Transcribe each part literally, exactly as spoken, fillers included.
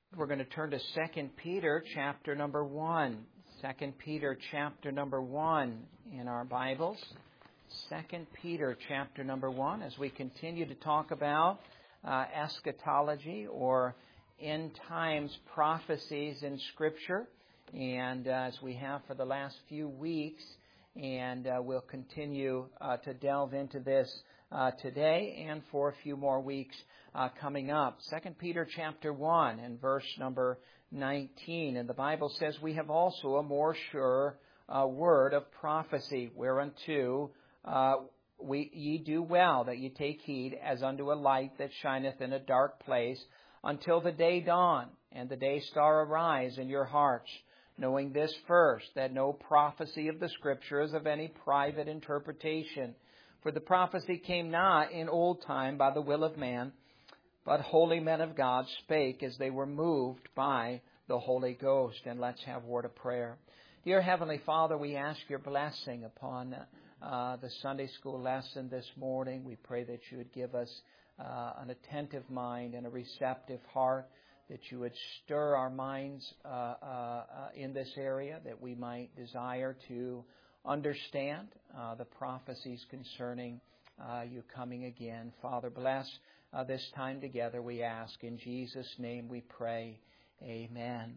We're going to turn to Second Peter chapter number one. Second Peter chapter number one in our Bibles. Second Peter chapter number one, as we continue to talk about uh, eschatology or end times prophecies in Scripture, and uh, as we have for the last few weeks, and uh, we'll continue uh, to delve into this uh, today and for a few more weeks uh, coming up. Second Peter chapter one and verse number nineteen, and the Bible says, "We have also a more sure uh, word of prophecy, whereunto uh, we ye do well that ye take heed, as unto a light that shineth in a dark place, until the day dawn and the day star arise in your hearts, knowing this first, that no prophecy of the Scripture is of any private interpretation. For the prophecy came not in old time by the will of man, but holy men of God spake as they were moved by the Holy Ghost." And let's have a word of prayer. Dear Heavenly Father, we ask your blessing upon uh, the Sunday school lesson this morning. We pray that you would give us uh, an attentive mind and a receptive heart, that you would stir our minds uh, uh, uh, in this area, that we might desire to understand uh, the prophecies concerning uh, you coming again. Father, bless uh, this time together, we ask. In Jesus' name we pray. Amen.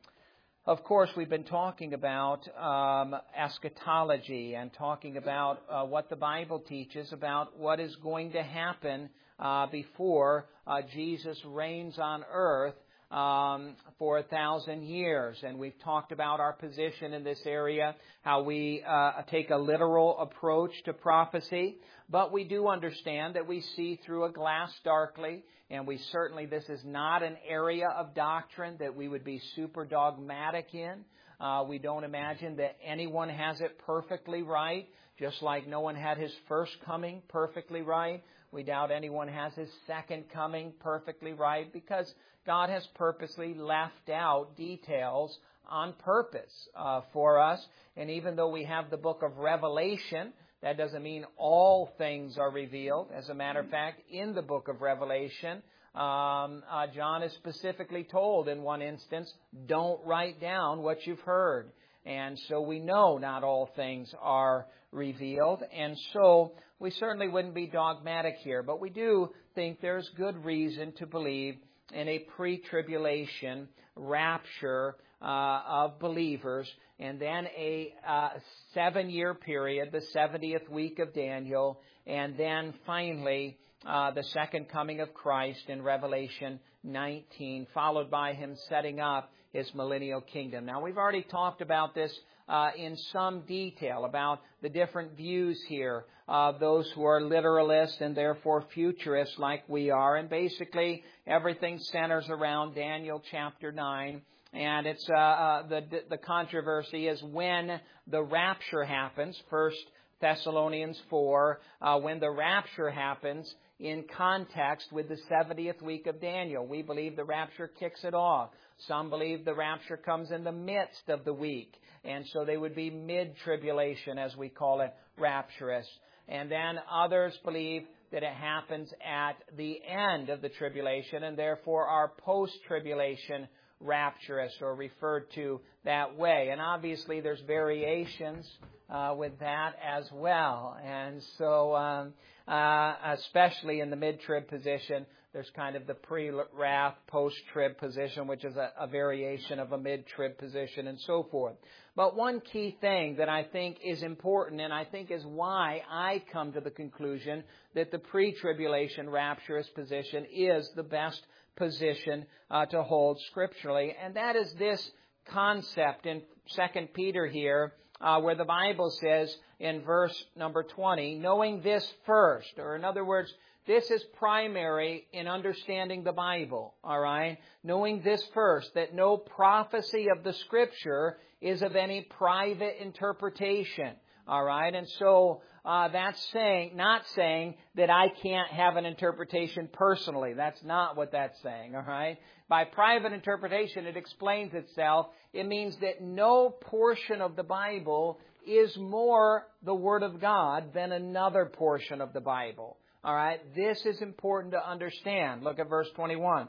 Of course, we've been talking about um, eschatology and talking about uh, what the Bible teaches about what is going to happen uh, before uh, Jesus reigns on earth Um, for a thousand years. And we've talked about our position in this area, how we uh, take a literal approach to prophecy, but we do understand that we see through a glass darkly, and we certainly, this is not an area of doctrine that we would be super dogmatic in. Uh, we don't imagine that anyone has it perfectly right, just like no one had his first coming perfectly right. We doubt anyone has his second coming perfectly right, because God has purposely left out details on purpose uh, for us. And even though we have the book of Revelation, that doesn't mean all things are revealed. As a matter of fact, in the book of Revelation, um, uh, John is specifically told in one instance, don't write down what you've heard. And so we know not all things are revealed. And so we certainly wouldn't be dogmatic here. But we do think there's good reason to believe in a pre-tribulation rapture uh, of believers, and then a uh, seven-year period, the seventieth week of Daniel, and then finally uh, the second coming of Christ in Revelation nineteen, followed by him setting up his millennial kingdom. Now, we've already talked about this uh, in some detail, about the different views here of uh, those who are literalists and therefore futurists like we are. And basically, everything centers around Daniel chapter nine. And it's uh, uh, the the controversy is when the rapture happens. First Thessalonians four, uh, when the rapture happens in context with the seventieth week of Daniel. We believe the rapture kicks it off. Some believe the rapture comes in the midst of the week, and so they would be mid-tribulation, as we call it, rapturous. And then others believe that it happens at the end of the tribulation, and therefore are post-tribulation rapturous, or referred to that way. And obviously there's variations uh, with that as well. And so um, uh, especially in the mid-trib position, there's kind of the pre-wrath, post-trib position, which is a, a variation of a mid-trib position, and so forth. But one key thing that I think is important, and I think is why I come to the conclusion that the pre-tribulation rapturous position is the best position uh, to hold scripturally, and that is this concept in Second Peter here, uh, where the Bible says in verse number twenty, knowing this first, or in other words, this is primary in understanding the Bible, all right? Knowing this first, that no prophecy of the Scripture is of any private interpretation, all right? And so uh, that's saying, not saying that I can't have an interpretation personally. That's not what that's saying, all right? By private interpretation, it explains itself. It means that no portion of the Bible is more the Word of God than another portion of the Bible. All right, this is important to understand. Look at verse twenty-one.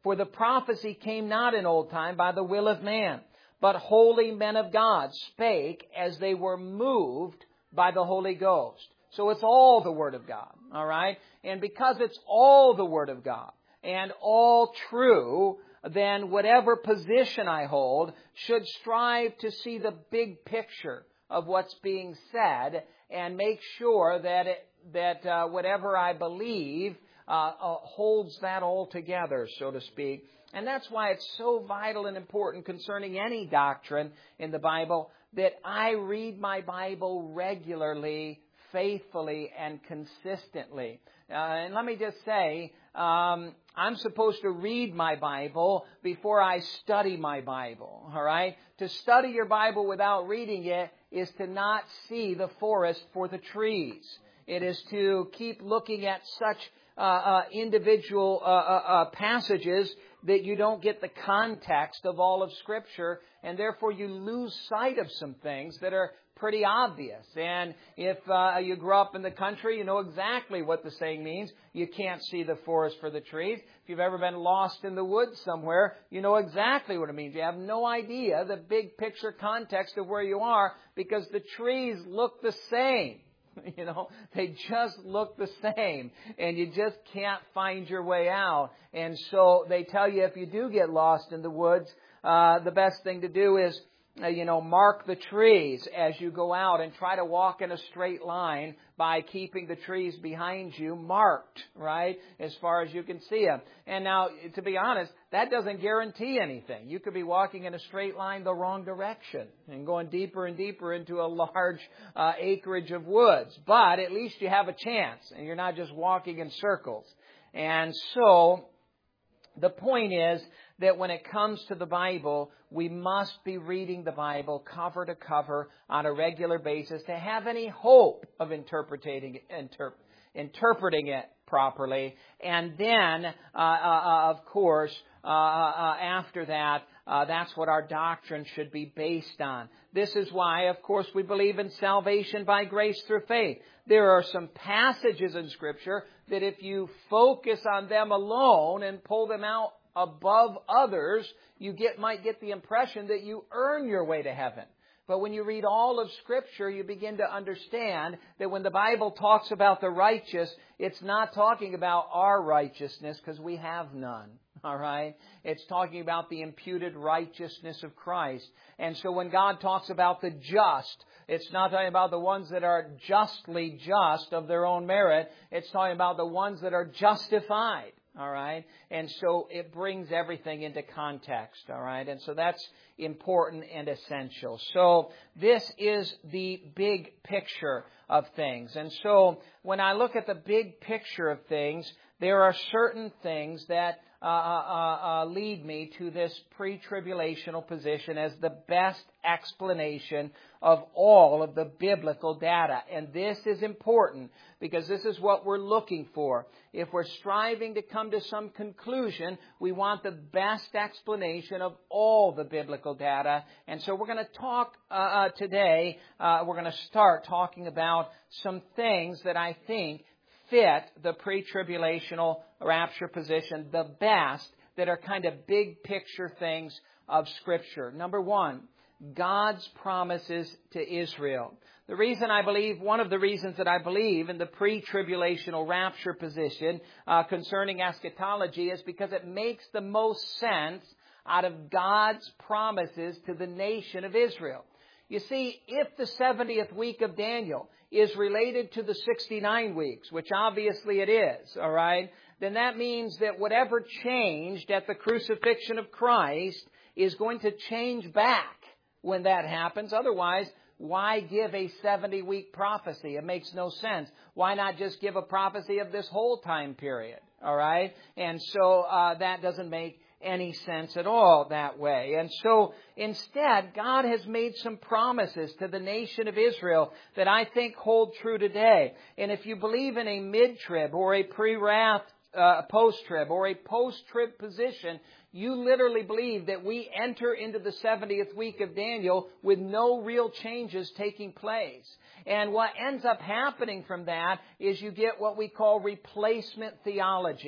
For the prophecy came not in old time by the will of man, but holy men of God spake as they were moved by the Holy Ghost. So it's all the Word of God, all right? And because it's all the Word of God and all true, then whatever position I hold should strive to see the big picture of what's being said and make sure that it, that uh, whatever I believe uh, uh, holds that all together, so to speak. And that's why it's so vital and important concerning any doctrine in the Bible that I read my Bible regularly, faithfully, and consistently. Uh, and let me just say, um, I'm supposed to read my Bible before I study my Bible, all right? To study your Bible without reading it is to not see the forest for the trees. It is to keep looking at such uh, uh, individual uh, uh, uh, passages that you don't get the context of all of Scripture, and therefore you lose sight of some things that are pretty obvious. And if uh, you grew up in the country, you know exactly what the saying means. You can't see the forest for the trees. If you've ever been lost in the woods somewhere, you know exactly what it means. You have no idea the big picture context of where you are because the trees look the same. You know, they just look the same, and you just can't find your way out. And so they tell you if you do get lost in the woods, uh, the best thing to do is, uh, you know, mark the trees as you go out and try to walk in a straight line by keeping the trees behind you marked, right, as far as you can see them. And now, to be honest, that doesn't guarantee anything. You could be walking in a straight line the wrong direction and going deeper and deeper into a large uh, acreage of woods. But at least you have a chance, and you're not just walking in circles. And so, the point is that when it comes to the Bible, we must be reading the Bible cover to cover on a regular basis to have any hope of interpreting interp- interpreting it properly. And then, uh, uh, of course, uh, uh, after that, uh, that's what our doctrine should be based on. This is why, of course, we believe in salvation by grace through faith. There are some passages in Scripture that if you focus on them alone and pull them out above others, you get might get the impression that you earn your way to heaven. But when you read all of Scripture, you begin to understand that when the Bible talks about the righteous, it's not talking about our righteousness because we have none. All right? It's talking about the imputed righteousness of Christ. And so when God talks about the just, it's not talking about the ones that are justly just of their own merit. It's talking about the ones that are justified. All right? And so it brings everything into context. All right? And so that's important and essential. So this is the big picture of things. And so when I look at the big picture of things, there are certain things that uh, uh, uh, lead me to this pre-tribulational position as the best explanation of all of the biblical data. And this is important because this is what we're looking for. If we're striving to come to some conclusion, we want the best explanation of all the biblical data. And so we're going to talk uh, uh, today, uh, we're going to start talking about some things that I think fit the pre-tribulational rapture position the best, that are kind of big picture things of Scripture. Number one, God's promises to Israel. The reason I believe, one of the reasons that I believe in the pre-tribulational rapture position uh, concerning eschatology is because it makes the most sense out of God's promises to the nation of Israel. You see, if the seventieth week of Daniel is related to the sixty-nine weeks, which obviously it is, all right, then that means that whatever changed at the crucifixion of Christ is going to change back when that happens. Otherwise, why give a seventy-week prophecy? It makes no sense. Why not just give a prophecy of this whole time period, all right? And so uh, that doesn't make any sense at all that way. And so instead, God has made some promises to the nation of Israel that I think hold true today. And if you believe in a mid-trib or a pre-wrath uh, post-trib or a post-trib position, you literally believe that we enter into the seventieth week of Daniel with no real changes taking place. And what ends up happening from that is you get what we call replacement theology.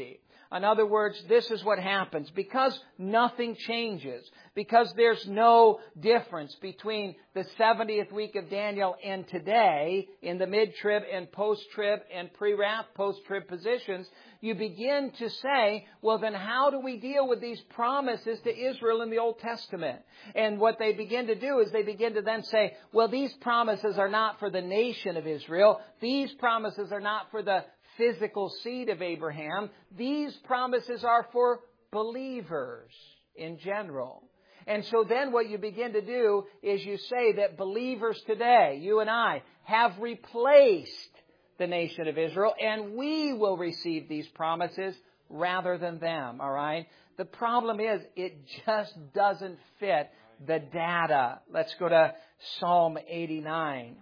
In other words, this is what happens. Because nothing changes, because there's no difference between the seventieth week of Daniel and today in the mid-trib and post-trib and pre-wrath, post-trib positions, you begin to say, well, then how do we deal with these promises to Israel in the Old Testament? And what they begin to do is they begin to then say, well, these promises are not for the nation of Israel. These promises are not for the physical seed of Abraham. These promises are for believers in general. And so then what you begin to do is you say that believers today, you and I, have replaced the nation of Israel, and we will receive these promises rather than them, all right? The problem is it just doesn't fit the data. Let's go to Psalm eighty-nine.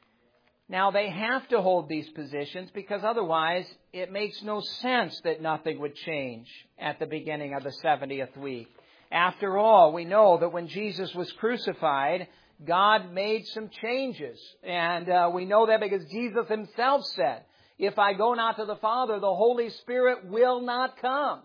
Now, they have to hold these positions because otherwise it makes no sense that nothing would change at the beginning of the seventieth week. After all, we know that when Jesus was crucified, God made some changes. And uh, we know that because Jesus Himself said, if I go not to the Father, the Holy Spirit will not come.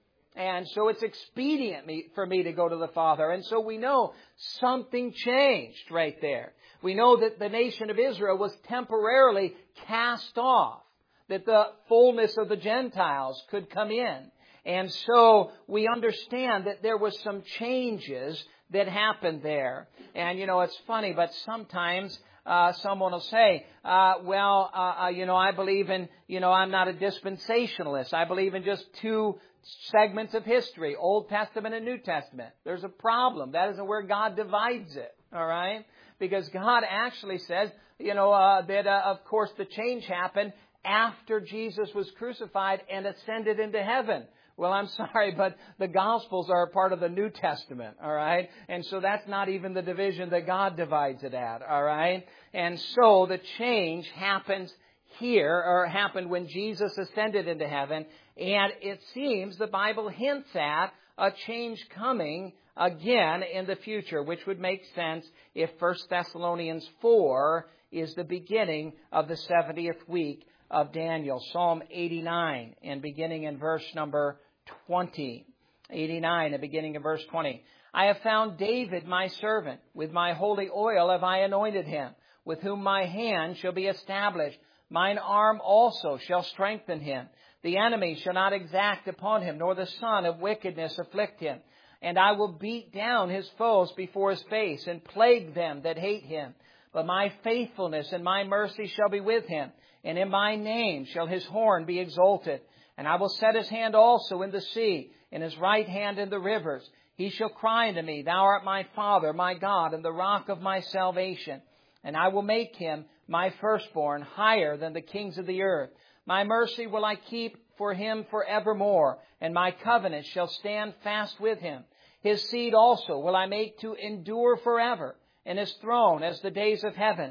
And so it's expedient me, for me to go to the Father. And so we know something changed right there. We know that the nation of Israel was temporarily cast off, that the fullness of the Gentiles could come in. And so we understand that there was some changes that happened there. And, you know, it's funny, but sometimes uh, someone will say, uh, well, uh, uh, you know, I believe in, you know, I'm not a dispensationalist. I believe in just two segments of history, Old Testament and New Testament. There's a problem. That isn't where God divides it, all right? Because God actually says, you know, uh, that, uh, of course, the change happened after Jesus was crucified and ascended into heaven. Well, I'm sorry, but the Gospels are a part of the New Testament, all right? And so that's not even the division that God divides it at, all right? And so the change happens here, or happened when Jesus ascended into heaven, and it seems the Bible hints at a change coming again in the future, which would make sense if First Thessalonians four is the beginning of the seventieth week of Daniel. Psalm eighty-nine, and beginning in verse number twenty. eighty-nine, and beginning in verse twenty. I have found David my servant. With my holy oil have I anointed him, with whom my hand shall be established. Mine arm also shall strengthen him. The enemy shall not exact upon him, nor the son of wickedness afflict him. And I will beat down his foes before his face, and plague them that hate him. But my faithfulness and my mercy shall be with him, and in my name shall his horn be exalted. And I will set his hand also in the sea, and his right hand in the rivers. He shall cry unto me, Thou art my Father, my God, and the rock of my salvation. And I will make him my firstborn higher than the kings of the earth. My mercy will I keep for him forevermore, and my covenant shall stand fast with him. His seed also will I make to endure forever, and his throne as the days of heaven.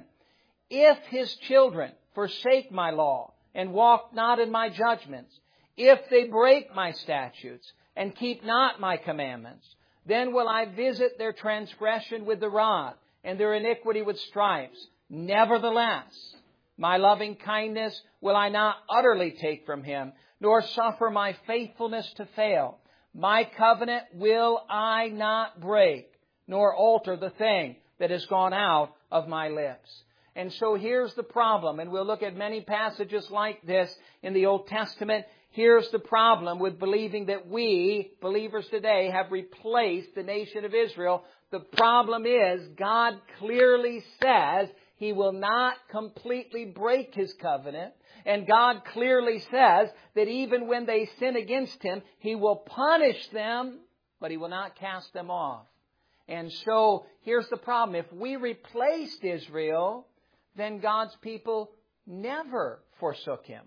If his children forsake my law, and walk not in my judgments, if they break my statutes, and keep not my commandments, then will I visit their transgression with the rod, and their iniquity with stripes. Nevertheless, my loving kindness will I not utterly take from him, nor suffer my faithfulness to fail. My covenant will I not break, nor alter the thing that has gone out of my lips. And so here's the problem, and we'll look at many passages like this in the Old Testament. Here's the problem with believing that we, believers today, have replaced the nation of Israel. The problem is God clearly says He will not completely break His covenant. And God clearly says that even when they sin against Him, He will punish them, but He will not cast them off. And so here's the problem. If we replaced Israel, then God's people never forsook Him.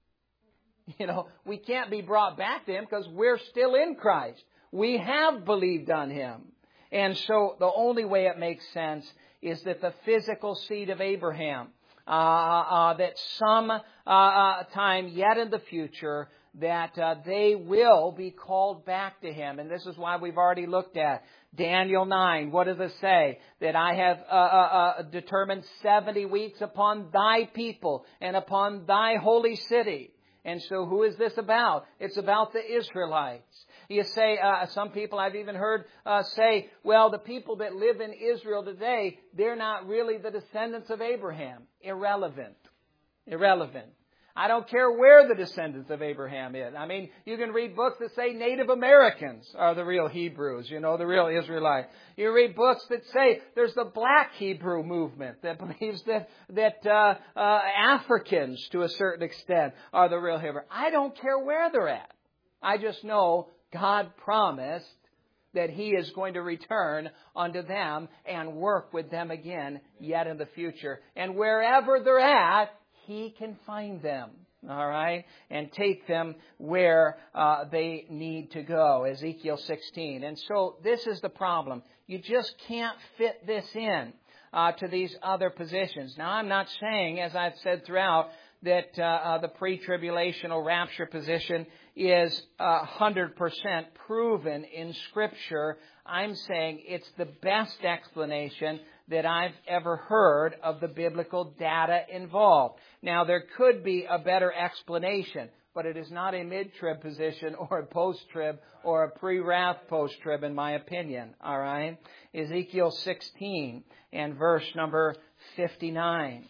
You know, we can't be brought back to Him because we're still in Christ. We have believed on Him. And so the only way it makes sense is that the physical seed of Abraham, uh, uh, that some uh, uh, time yet in the future, that uh, they will be called back to Him. And this is why we've already looked at Daniel nine. What does it say? That I have uh, uh, uh, determined seventy weeks upon thy people and upon thy holy city. And so who is this about? It's about the Israelites. You say, uh, some people I've even heard uh, say, well, the people that live in Israel today, they're not really the descendants of Abraham. Irrelevant. Irrelevant. I don't care where the descendants of Abraham is. I mean, you can read books that say Native Americans are the real Hebrews, you know, the real Israelites. You read books that say there's the Black Hebrew movement that believes that that uh, uh, Africans, to a certain extent, are the real Hebrew. I don't care where they're at. I just know God promised that He is going to return unto them and work with them again yet in the future. And wherever they're at, He can find them, all right, and take them where uh, they need to go, Ezekiel sixteen. And so this is the problem. You just can't fit this in uh, to these other positions. Now, I'm not saying, as I've said throughout, that uh, uh, the pre-tribulational rapture position is uh, one hundred percent proven in Scripture. I'm saying it's the best explanation that I've ever heard of the biblical data involved. Now, there could be a better explanation, but it is not a mid-trib position or a post-trib or a pre-wrath post-trib, in my opinion. All right? Ezekiel sixteen and verse number fifty-nine.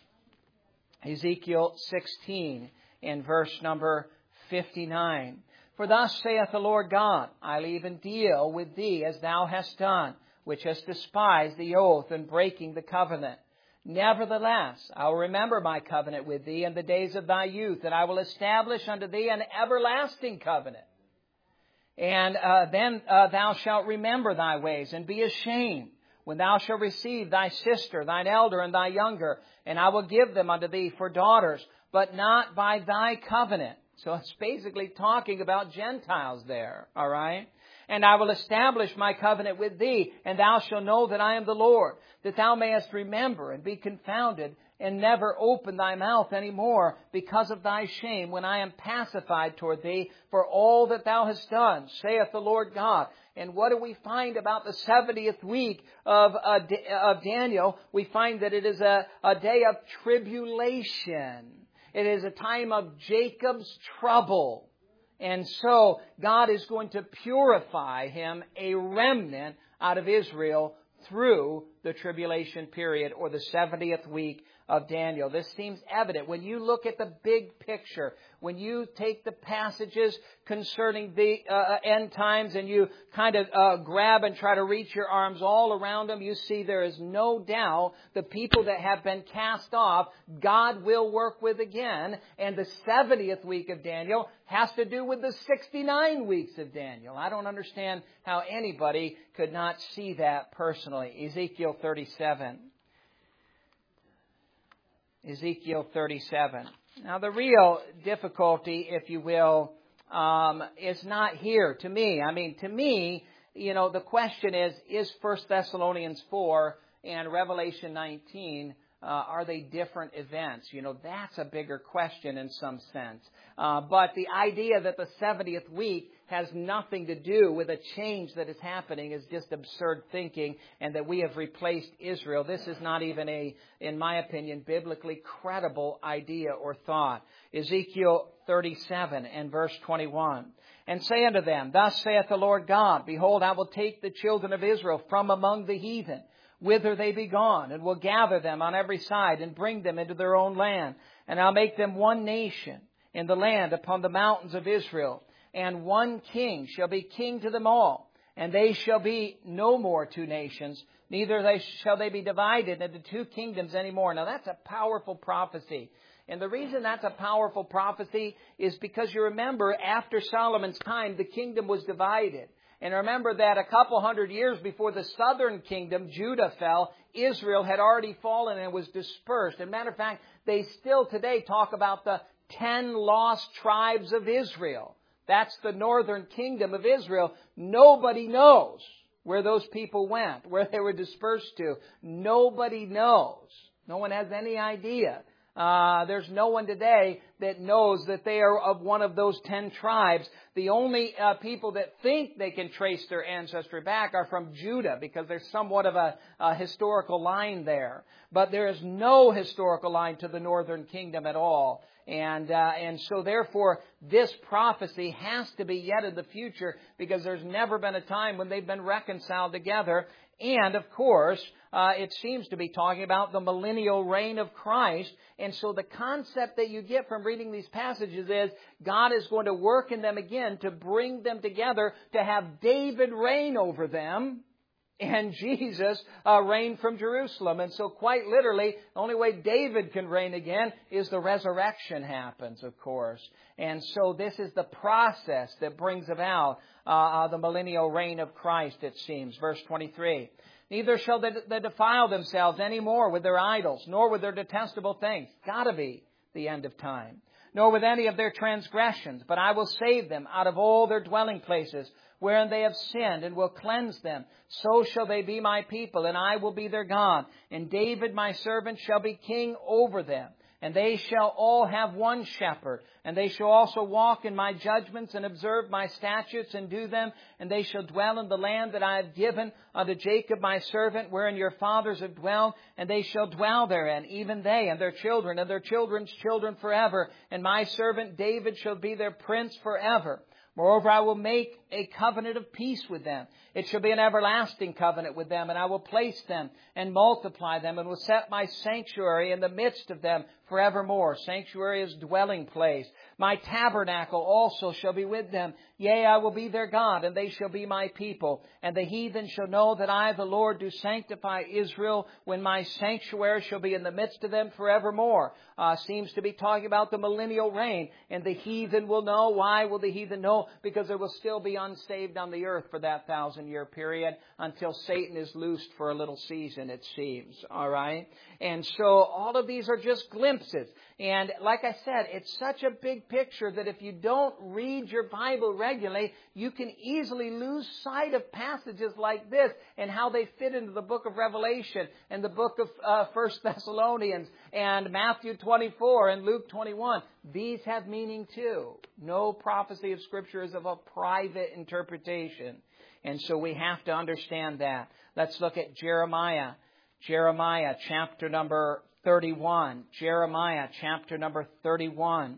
Ezekiel sixteen and verse number fifty-nine. For thus saith the Lord God, I'll even deal with thee as thou hast done, which hast despised the oath and breaking the covenant. Nevertheless, I will remember my covenant with thee in the days of thy youth, and I will establish unto thee an everlasting covenant. And uh, then uh, thou shalt remember thy ways and be ashamed when thou shalt receive thy sister, thine elder, and thy younger, and I will give them unto thee for daughters, but not by thy covenant. So it's basically talking about Gentiles there, all right? And I will establish my covenant with thee, and thou shalt know that I am the Lord, that thou mayest remember and be confounded, and never open thy mouth any more because of thy shame, when I am pacified toward thee for all that thou hast done, saith the Lord God. And what do we find about the seventieth week of, uh, of Daniel? We find that it is a, a day of tribulation. It is a time of Jacob's trouble. And so God is going to purify him, a remnant out of Israel, through the tribulation period, or the seventieth week of Daniel. This seems evident. When you look at the big picture, when you take the passages concerning the uh, end times and you kind of uh, grab and try to reach your arms all around them, you see there is no doubt the people that have been cast off, God will work with again. And the seventieth week of Daniel has to do with the sixty-nine weeks of Daniel. I don't understand how anybody could not see that personally. Ezekiel thirty-seven. Ezekiel thirty-seven. Now, the real difficulty, if you will, um, is not here to me. I mean, to me, you know, the question is, is First Thessalonians four and Revelation nineteen, uh, are they different events? You know, that's a bigger question in some sense. Uh, but the idea that the seventieth week has nothing to do with a change that is happening is just absurd thinking, and that we have replaced Israel. This is not even a, in my opinion, biblically credible idea or thought. Ezekiel thirty-seven and verse twenty-one. And say unto them, Thus saith the Lord God, Behold, I will take the children of Israel from among the heathen, whither they be gone, and will gather them on every side, and bring them into their own land. And I'll make them one nation in the land upon the mountains of Israel. And one king shall be king to them all. And they shall be no more two nations, neither they shall they be divided into two kingdoms anymore. Now that's a powerful prophecy. And the reason that's a powerful prophecy is because you remember, after Solomon's time, the kingdom was divided. And remember that a couple hundred years before the southern kingdom, Judah, fell, Israel had already fallen and was dispersed. As a matter of fact, they still today talk about the ten lost tribes of Israel. That's the northern kingdom of Israel. Nobody knows where those people went, where they were dispersed to. Nobody knows. No one has any idea. Uh, there's no one today that knows that they are of one of those ten tribes. The only uh, people that think they can trace their ancestry back are from Judah, because there's somewhat of a, a historical line there. But there is no historical line to the northern kingdom at all. And uh, and so therefore, this prophecy has to be yet in the future, because there's never been a time when they've been reconciled together. And, of course, uh, it seems to be talking about the millennial reign of Christ. And so the concept that you get from reading these passages is God is going to work in them again to bring them together, to have David reign over them, and Jesus uh, reign from Jerusalem. And so quite literally, the only way David can reign again is the resurrection happens, of course. And so this is the process that brings about uh, uh, the millennial reign of Christ, it seems. Verse twenty-three. Neither shall they, they defile themselves any more with their idols, nor with their detestable things. Gotta be the end of time. Nor with any of their transgressions, but I will save them out of all their dwelling places, wherein they have sinned, and will cleanse them. So shall they be my people, and I will be their God. And David my servant shall be king over them. And they shall all have one shepherd. And they shall also walk in my judgments, and observe my statutes, and do them. And they shall dwell in the land that I have given unto Jacob my servant, wherein your fathers have dwelled. And they shall dwell therein, even they and their children, and their children's children forever. And my servant David shall be their prince forever. Moreover, I will make a covenant of peace with them. It shall be an everlasting covenant with them, and I will place them and multiply them, and will set my sanctuary in the midst of them forevermore. Sanctuary is dwelling place. My tabernacle also shall be with them. Yea, I will be their God, and they shall be my people. And the heathen shall know that I, the Lord, do sanctify Israel, when my sanctuary shall be in the midst of them forevermore. Uh, seems to be talking about the millennial reign. And the heathen will know. Why will the heathen know? Because there will still be unsaved on the earth for that thousand year period, until Satan is loosed for a little season, it seems. All right? And so all of these are just glimpses. And like I said, it's such a big picture that if you don't read your Bible regularly, you can easily lose sight of passages like this and how they fit into the book of Revelation and the book of uh, First Thessalonians and Matthew twenty-four and Luke twenty-one. These have meaning too. No prophecy of Scripture is of a private interpretation. And so we have to understand that. Let's look at Jeremiah. Jeremiah chapter number thirty-one. Jeremiah chapter number thirty-one.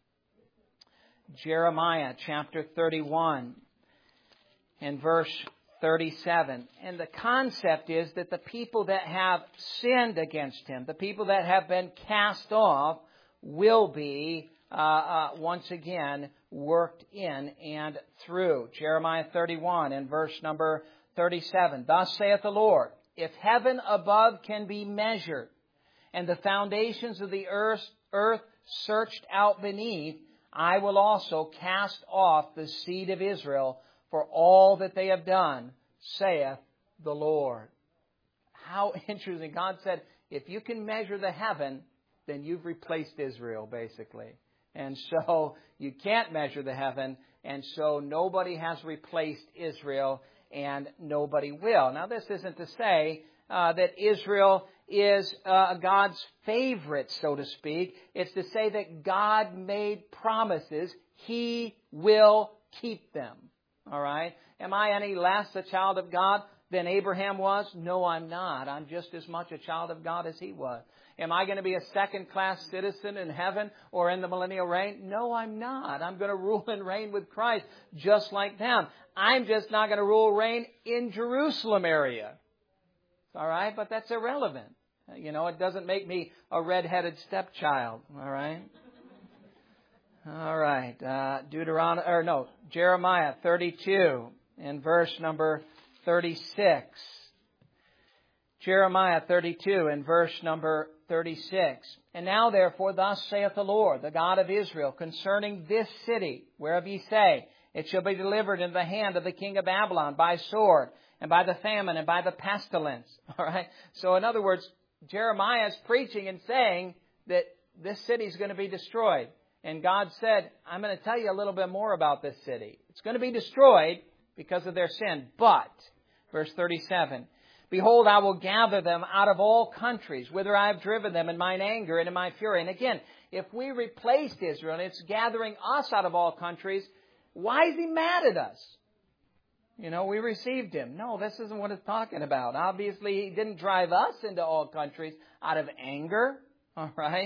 Jeremiah chapter thirty-one and verse thirty-seven. And the concept is that the people that have sinned against Him, the people that have been cast off, will be uh, uh, once again worked in and through. Jeremiah thirty-one and verse number thirty-seven. Thus saith the Lord, if heaven above can be measured, and the foundations of the earth, earth searched out beneath, I will also cast off the seed of Israel for all that they have done, saith the Lord. How interesting. God said, if you can measure the heaven, then you've replaced Israel, basically. And so you can't measure the heaven, and so nobody has replaced Israel, and nobody will. Now, this isn't to say uh, that Israel is uh, God's favorite, so to speak. It's to say that God made promises. He will keep them. All right? Am I any less a child of God than Abraham was? No, I'm not. I'm just as much a child of God as he was. Am I going to be a second-class citizen in heaven or in the millennial reign? No, I'm not. I'm going to rule and reign with Christ just like them. I'm just not going to rule and reign in Jerusalem area. All right? But that's irrelevant. You know, it doesn't make me a red-headed stepchild. All right? All right. Uh, Deuteronomy, or no, Jeremiah thirty-two in verse number thirty-six. Jeremiah thirty-two in verse number thirty-six. And now therefore, thus saith the Lord, the God of Israel, concerning this city, whereof ye say, it shall be delivered into the hand of the king of Babylon by sword, and by the famine, and by the pestilence. All right? So in other words, Jeremiah is preaching and saying that this city is going to be destroyed. And God said, I'm going to tell you a little bit more about this city. It's going to be destroyed because of their sin. But, verse thirty-seven, behold, I will gather them out of all countries, whither I have driven them in mine anger and in my fury. And again, if we replaced Israel and it's gathering us out of all countries, why is He mad at us? You know, we received Him. No, this isn't what it's talking about. Obviously, He didn't drive us into all countries out of anger. All right?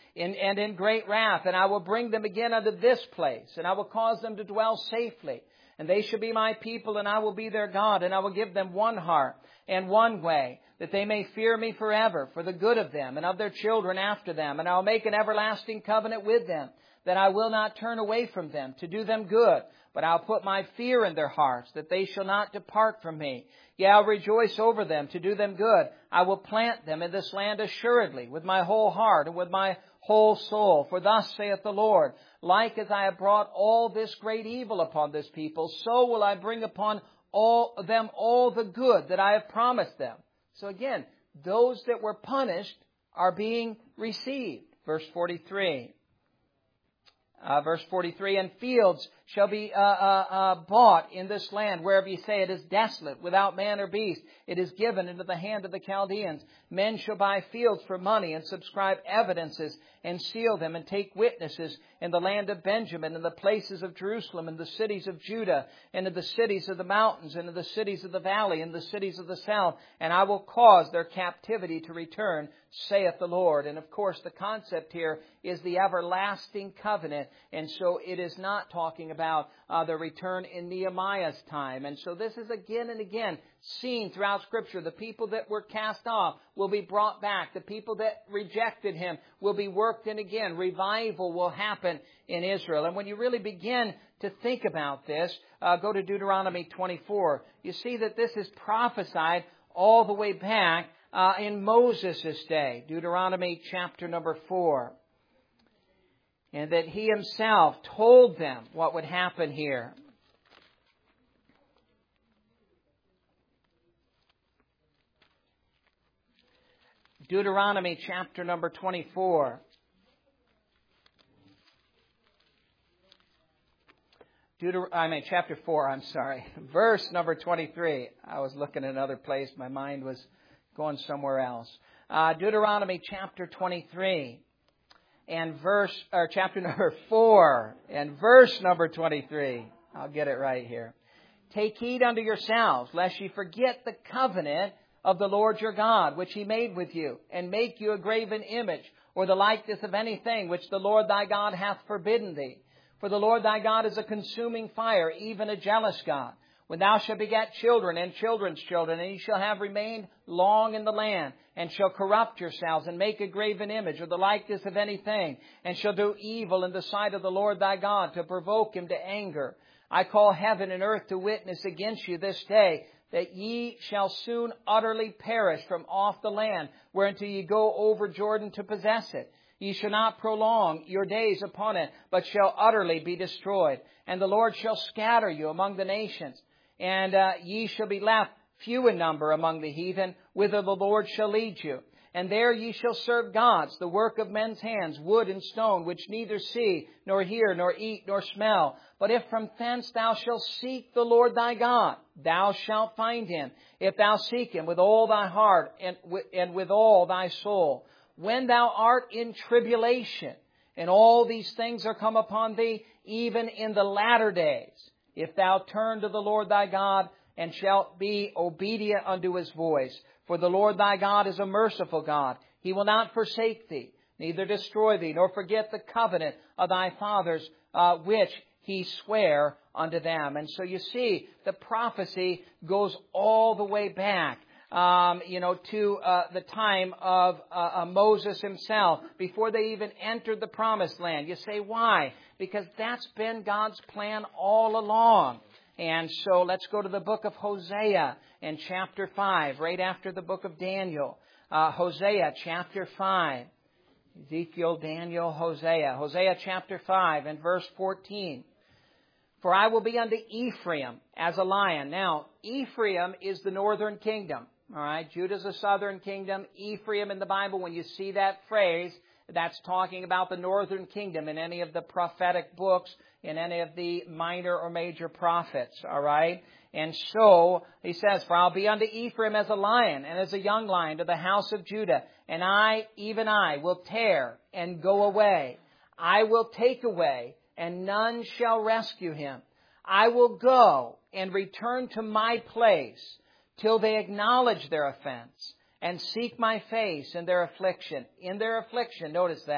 in, and in great wrath. And I will bring them again unto this place, and I will cause them to dwell safely. And they shall be my people, and I will be their God. And I will give them one heart and one way, that they may fear me forever, for the good of them and of their children after them. And I will make an everlasting covenant with them, that I will not turn away from them, to do them good. But I'll put my fear in their hearts, that they shall not depart from me. Yea, I'll rejoice over them, to do them good. I will plant them in this land assuredly, with my whole heart and with my whole soul. For thus saith the Lord, like as I have brought all this great evil upon this people, so will I bring upon all them all the good that I have promised them. So again, those that were punished are being received. Verse forty-three. Uh, verse forty-three, and fields shall be uh, uh, uh, bought in this land, wherever ye say it is desolate, without man or beast. It is given into the hand of the Chaldeans. Men shall buy fields for money, and subscribe evidences, and seal them, and take witnesses in the land of Benjamin, in the places of Jerusalem, in the cities of Judah, and in the cities of the mountains, and in the cities of the valley, and the cities of the south. And I will cause their captivity to return, saith the Lord. And of course, the concept here is the everlasting covenant. And so it is not talking about uh, the return in Nehemiah's time. And so this is again and again seen throughout Scripture. The people that were cast off will be brought back. The people that rejected Him will be worked in again. Revival will happen in Israel. And when you really begin to think about this, uh, go to Deuteronomy twenty-four. You see that this is prophesied all the way back uh, in Moses' day. Deuteronomy chapter number four. And that he himself told them what would happen here. Deuteronomy chapter number twenty-four. Deuter- I mean, chapter four, I'm sorry. Verse number twenty-three. I was looking at another place. My mind was going somewhere else. Uh, Deuteronomy chapter twenty-three. And verse, or chapter number four, and verse number twenty-three. I'll get it right here. Take heed unto yourselves, lest ye forget the covenant of the Lord your God, which He made with you, and make you a graven image, or the likeness of anything which the Lord thy God hath forbidden thee. For the Lord thy God is a consuming fire, even a jealous God. When thou shalt beget children and children's children, and ye shall have remained long in the land, and shall corrupt yourselves, and make a graven image, or the likeness of anything, and shall do evil in the sight of the Lord thy God, to provoke Him to anger. I call heaven and earth to witness against you this day, that ye shall soon utterly perish from off the land, whereunto ye go over Jordan to possess it. Ye shall not prolong your days upon it, but shall utterly be destroyed. And the Lord shall scatter you among the nations, and uh, ye shall be left few in number among the heathen, whither the Lord shall lead you. And there ye shall serve gods, the work of men's hands, wood and stone, which neither see, nor hear, nor eat, nor smell. But if from thence thou shalt seek the Lord thy God, thou shalt find Him, if thou seek Him with all thy heart and with, and with all thy soul. When thou art in tribulation, and all these things are come upon thee, even in the latter days, if thou turn to the Lord thy God, and shalt be obedient unto His voice. For the Lord thy God is a merciful God. He will not forsake thee, neither destroy thee, nor forget the covenant of thy fathers, uh, which He sware unto them. And so you see, the prophecy goes all the way back, um, you know, to uh, the time of uh, uh, Moses himself, before they even entered the promised land. You say, why? Because that's been God's plan all along. And so let's go to the book of Hosea in chapter five, right after the book of Daniel. Uh, Hosea chapter five. Ezekiel, Daniel, Hosea. Hosea chapter five and verse fourteen. For I will be unto Ephraim as a lion. Now, Ephraim is the northern kingdom. All right, Judah's the southern kingdom. Ephraim in the Bible, when you see that phrase, that's talking about the northern kingdom in any of the prophetic books, in any of the minor or major prophets, all right? And so, he says, for I'll be unto Ephraim as a lion, and as a young lion to the house of Judah. And I, even I, will tear and go away. I will take away, and none shall rescue him. I will go and return to my place, till they acknowledge their offense, and seek my face in their affliction. In their affliction, notice that,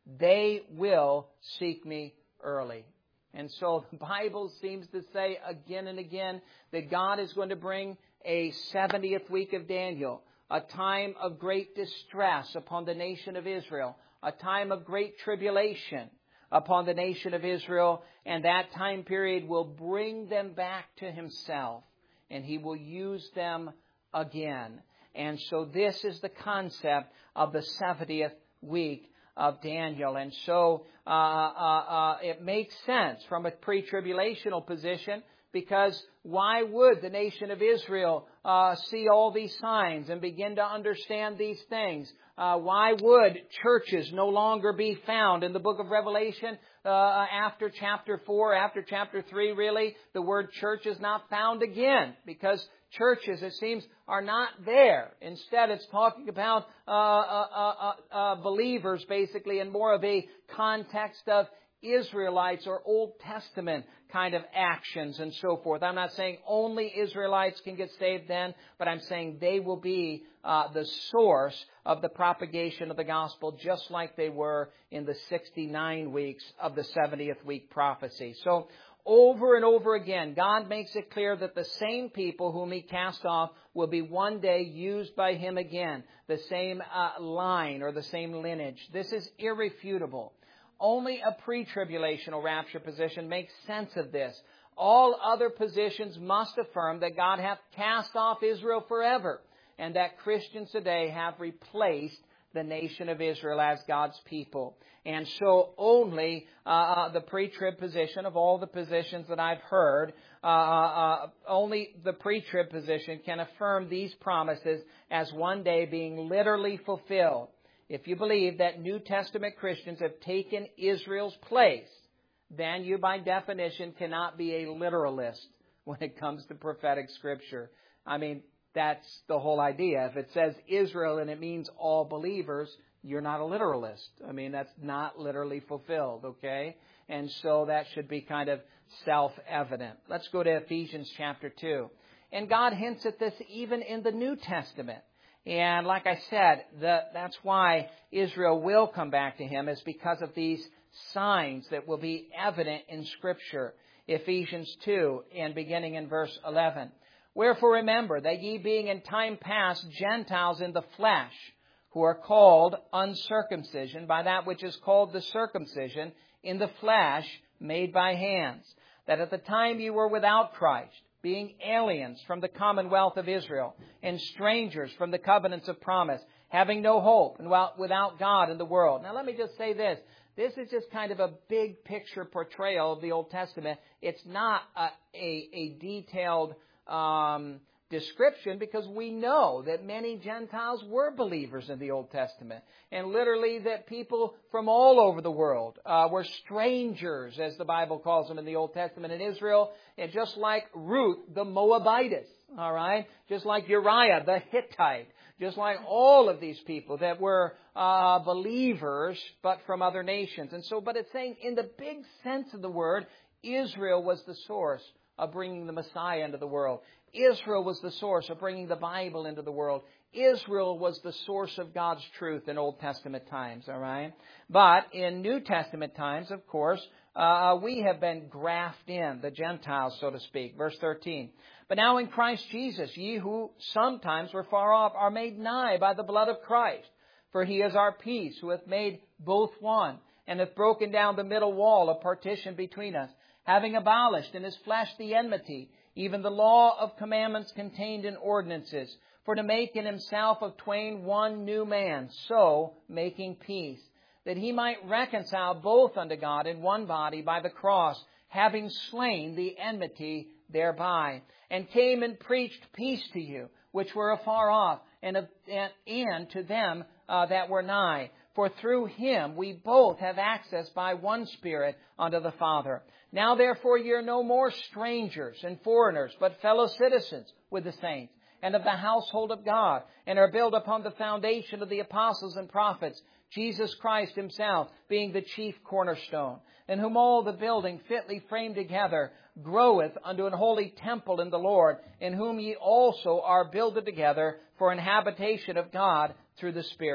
they will seek me early. And so the Bible seems to say again and again that God is going to bring a seventieth week of Daniel, a time of great distress upon the nation of Israel, a time of great tribulation upon the nation of Israel, and that time period will bring them back to Himself, and He will use them again. And so this is the concept of the seventieth week of Daniel. And so uh, uh, uh, it makes sense from a pre-tribulational position, because why would the nation of Israel uh, see all these signs and begin to understand these things? Uh, why would churches no longer be found in the book of Revelation uh, after chapter four, after chapter three, really? The word church is not found again, because churches, it seems, are not there. Instead, it's talking about uh, uh, uh, uh, believers, basically, in more of a context of Israelites or Old Testament kind of actions and so forth. I'm not saying only Israelites can get saved then, but I'm saying they will be uh, the source of the propagation of the gospel, just like they were in the sixty-nine weeks of the seventieth week prophecy. So over and over again, God makes it clear that the same people whom He cast off will be one day used by Him again. The same uh, line or the same lineage. This is irrefutable. Only a pre-tribulational rapture position makes sense of this. All other positions must affirm that God hath cast off Israel forever, and that Christians today have replaced the nation of Israel as God's people. And so only uh, the pre-trib position of all the positions that I've heard, uh, uh, only the pre-trib position can affirm these promises as one day being literally fulfilled. If you believe that New Testament Christians have taken Israel's place, then you by definition cannot be a literalist when it comes to prophetic Scripture. I mean, that's the whole idea. If it says Israel and it means all believers, you're not a literalist. I mean, that's not literally fulfilled, okay? And so that should be kind of self-evident. Let's go to Ephesians chapter two. And God hints at this even in the New Testament. And like I said, the, that's why Israel will come back to Him, is because of these signs that will be evident in Scripture. Ephesians two, and beginning in verse eleven. Wherefore remember that ye being in time past Gentiles in the flesh, who are called uncircumcision by that which is called the circumcision in the flesh made by hands, that at the time you were without Christ, being aliens from the commonwealth of Israel, and strangers from the covenants of promise, having no hope, and without God in the world. Now let me just say this. This is just kind of a big picture portrayal of the Old Testament. It's not a, a, a detailed um, description, because we know that many Gentiles were believers in the Old Testament. And literally that people from all over the world uh, were strangers, as the Bible calls them in the Old Testament in Israel. And just like Ruth, the Moabitess, all right? Just like Uriah, the Hittite. Just like all of these people that were uh, believers, but from other nations. And so, but it's saying in the big sense of the word, Israel was the source of bringing the Messiah into the world. Israel was the source of bringing the Bible into the world. Israel was the source of God's truth in Old Testament times, all right? But in New Testament times, of course, uh, we have been grafted in, the Gentiles, so to speak. Verse thirteen. But now in Christ Jesus, ye who sometimes were far off are made nigh by the blood of Christ. For He is our peace, who hath made both one, and hath broken down the middle wall of partition between us, having abolished in His flesh the enmity, even the law of commandments contained in ordinances, for to make in Himself of twain one new man, so making peace, that He might reconcile both unto God in one body by the cross, having slain the enmity thereby, and came and preached peace to you, which were afar off, and, and, and to them uh, that were nigh. For through Him we both have access by one Spirit unto the Father. Now therefore ye are no more strangers and foreigners, but fellow citizens with the saints, and of the household of God, and are built upon the foundation of the apostles and prophets, Jesus Christ Himself being the chief cornerstone, in whom all the building fitly framed together groweth unto an holy temple in the Lord, in whom ye also are builded together for an habitation of God through the Spirit.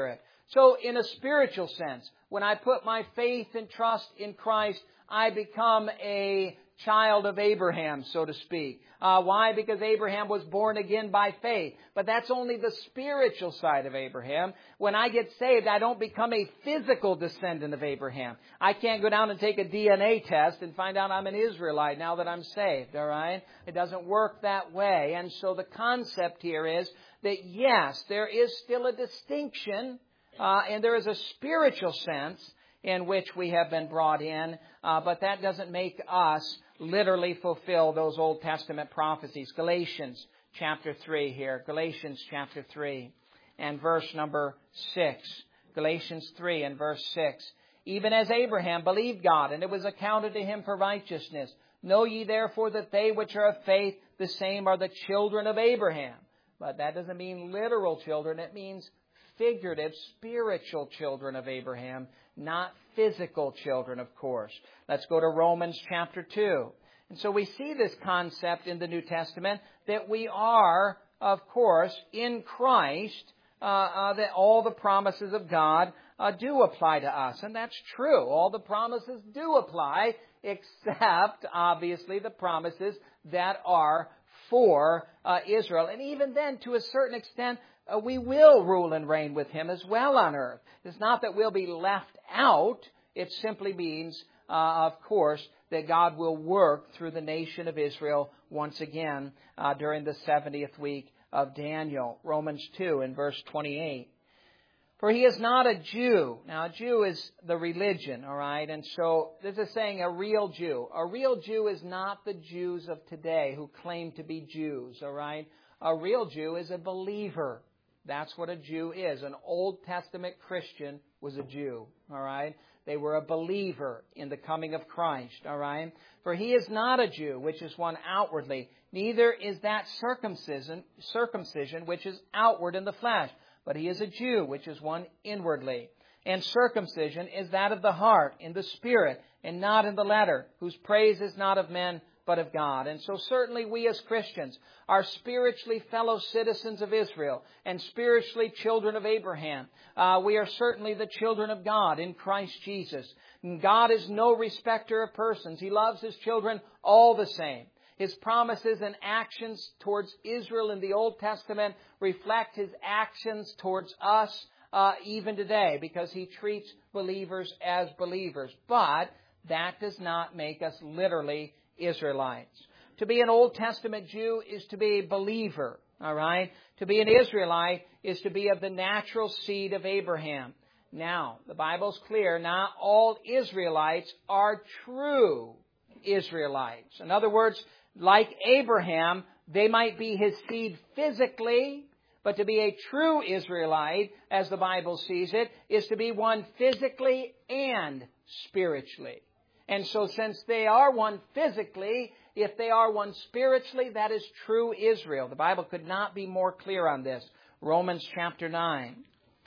So in a spiritual sense, when I put my faith and trust in Christ, I become a child of Abraham, so to speak. Uh, why? Because Abraham was born again by faith. But that's only the spiritual side of Abraham. When I get saved, I don't become a physical descendant of Abraham. I can't go down and take a D N A test and find out I'm an Israelite now that I'm saved, all right? It doesn't work that way. And so the concept here is that, yes, there is still a distinction, uh, and there is a spiritual sense in which we have been brought in, uh, but that doesn't make us literally fulfill those Old Testament prophecies. Galatians chapter three here. Galatians chapter three and verse number six. Galatians three and verse six. Even as Abraham believed God, and it was accounted to him for righteousness. Know ye therefore that they which are of faith, the same are the children of Abraham. But that doesn't mean literal children. It means figurative, spiritual children of Abraham, not physical children, of course. Let's go to Romans chapter two. And so we see this concept in the New Testament that we are, of course, in Christ, uh, uh, that all the promises of God uh, do apply to us. And that's true. All the promises do apply, except, obviously, the promises that are for uh, Israel. And even then, to a certain extent, Uh, we will rule and reign with Him as well on earth. It's not that we'll be left out. It simply means, uh, of course, that God will work through the nation of Israel once again uh, during the seventieth week of Daniel. Romans two and verse twenty-eight. For he is not a Jew. Now, a Jew is the religion, all right? And so this is saying a real Jew. A real Jew is not the Jews of today who claim to be Jews, all right? A real Jew is a believer. That's what a Jew is. An Old Testament Christian was a Jew, all right? They were a believer in the coming of Christ, all right? For he is not a Jew, which is one outwardly. Neither is that circumcision, circumcision which is outward in the flesh. But he is a Jew, which is one inwardly. And circumcision is that of the heart, in the spirit, and not in the letter, whose praise is not of men, but of God. And so certainly we as Christians are spiritually fellow citizens of Israel and spiritually children of Abraham. Uh, we are certainly the children of God in Christ Jesus. And God is no respecter of persons. He loves His children all the same. His promises and actions towards Israel in the Old Testament reflect His actions towards us uh, even today, because He treats believers as believers. But that does not make us literally Israelites. To be an Old Testament Jew is to be a believer, all right? To be an Israelite is to be of the natural seed of Abraham. Now, the Bible's clear, not all Israelites are true Israelites. In other words, like Abraham, they might be his seed physically, but to be a true Israelite, as the Bible sees it, is to be one physically and spiritually. And so since they are one physically, if they are one spiritually, that is true Israel. The Bible could not be more clear on this. Romans chapter nine.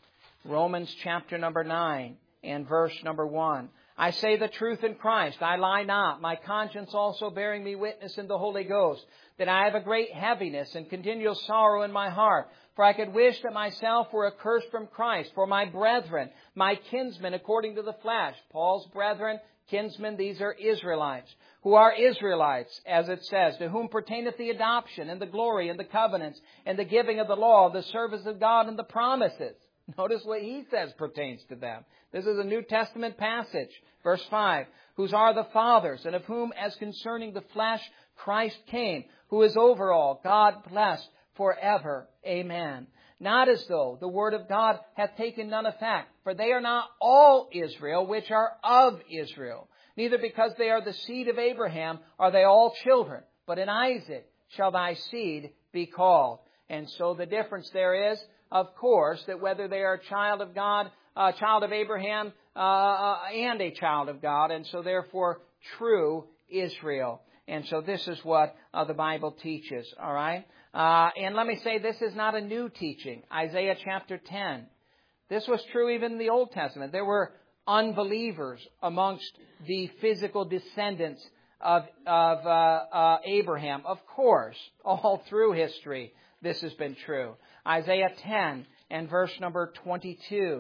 Romans chapter number nine and verse number one. I say the truth in Christ, I lie not, my conscience also bearing me witness in the Holy Ghost, that I have a great heaviness and continual sorrow in my heart. For I could wish that myself were accursed from Christ, for my brethren, my kinsmen according to the flesh. Paul's brethren, kinsmen, these are Israelites, who are Israelites, as it says, to whom pertaineth the adoption and the glory and the covenants and the giving of the law, the service of God and the promises. Notice what he says pertains to them. This is a New Testament passage. Verse five, whose are the fathers, and of whom as concerning the flesh Christ came, who is over all, God blessed forever. Amen. Not as though the word of God hath taken none effect, for they are not all Israel which are of Israel. Neither because they are the seed of Abraham are they all children, but in Isaac shall thy seed be called. And so the difference there is, of course, that whether they are a child of God, a child of Abraham, uh, and a child of God, and so therefore true Israel. And so this is what uh, the Bible teaches, all right? Uh, and let me say, this is not a new teaching. Isaiah chapter ten. This was true even in the Old Testament. There were unbelievers amongst the physical descendants of, of uh, uh, Abraham. Of course, all through history, this has been true. Isaiah ten and verse number twenty-two.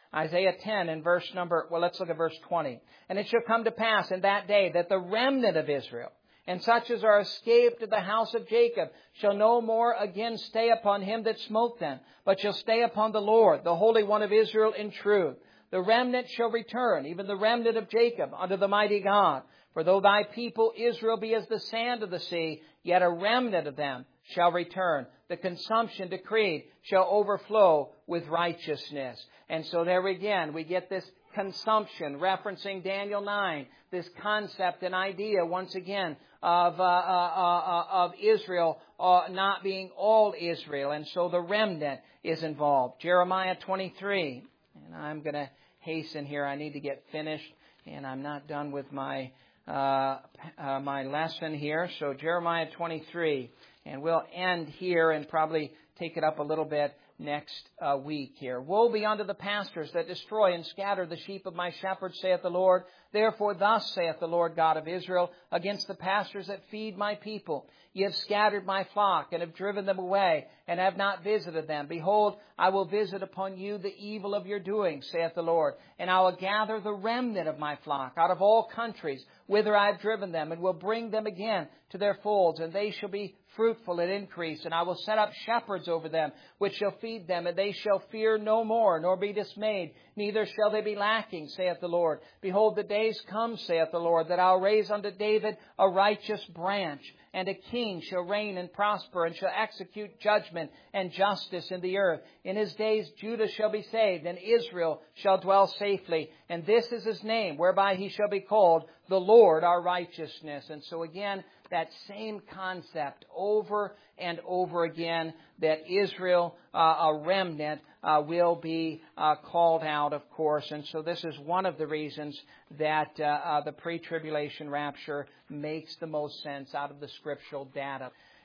Isaiah ten and verse number, well, let's look at verse twenty. And it shall come to pass in that day that the remnant of Israel, and such as are escaped of the house of Jacob, shall no more again stay upon him that smote them, but shall stay upon the Lord, the Holy One of Israel, in truth. The remnant shall return, even the remnant of Jacob, unto the mighty God. For though thy people Israel be as the sand of the sea, yet a remnant of them shall return. The consumption decreed shall overflow with righteousness. And so there again, we get this consumption, referencing Daniel nine, this concept and idea, once again, of, uh, uh, uh, of Israel uh, not being all Israel. And so the remnant is involved. Jeremiah twenty-three. And I'm going to hasten here. I need to get finished, and I'm not done with my uh, uh, my lesson here. So Jeremiah twenty-three, and we'll end here and probably take it up a little bit next uh, week here. Woe be unto the pastors that destroy and scatter the sheep of my shepherds, saith the Lord. Therefore thus saith the Lord God of Israel, against the pastors that feed my people. Ye have scattered my flock, and have driven them away, and have not visited them. Behold, I will visit upon you the evil of your doing, saith the Lord. And I will gather the remnant of my flock out of all countries, whither I have driven them, and will bring them again to their folds, and they shall be fruitful and increase. And I will set up shepherds over them, which shall feed them, and they shall fear no more, nor be dismayed, neither shall they be lacking, saith the Lord. Behold, the days come, saith the Lord, that I'll raise unto David a righteous branch, and a king shall reign and prosper, and shall execute judgment and justice in the earth. In his days Judah shall be saved, and Israel shall dwell safely. And this is his name, whereby he shall be called the Lord our righteousness. And so again, that same concept over and over again, that Israel, uh, a remnant, uh, will be uh, called out, of course. And so this is one of the reasons that uh, uh, the pre-tribulation rapture makes the most sense out of the scriptural data.